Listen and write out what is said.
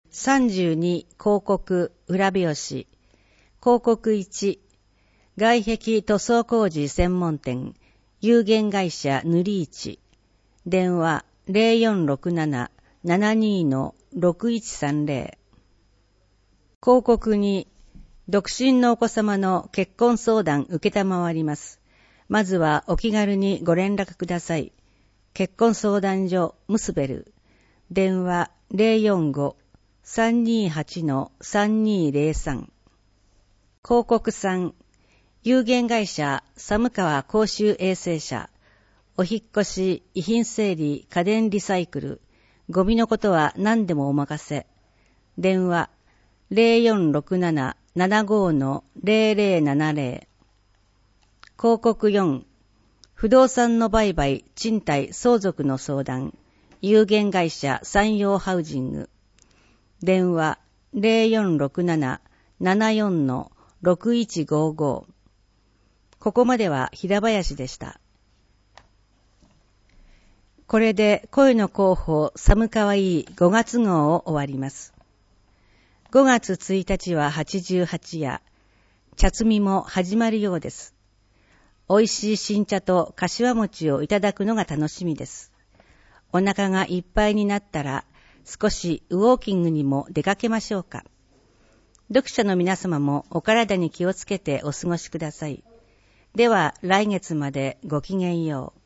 32広告裏表紙広告1外壁塗装工事専門店有限会社塗り市電話 0467-72-6130 広告2独身のお子様の結婚相談受けたまわります。まずはお気軽にご連絡ください。結婚相談所ムスベル電話 045-328-3203 広告3有限会社寒川公衆衛生社お引っ越し遺品整理家電リサイクルゴミのことは何でもお任せ電話 0467-75-0070 広告4不動産の売買賃貸相続の相談有限会社山陽ハウジング電話 0467-74-6155 ここまでは平林でした。これで声の広報寒川いい5月号を終わります。5月1日は88夜、茶摘みも始まるようです。美味しい新茶と柏餅をいただくのが楽しみです。お腹がいっぱいになったら少しウォーキングにも出かけましょうか。読者の皆様もお体に気をつけてお過ごしください。では来月までごきげんよう。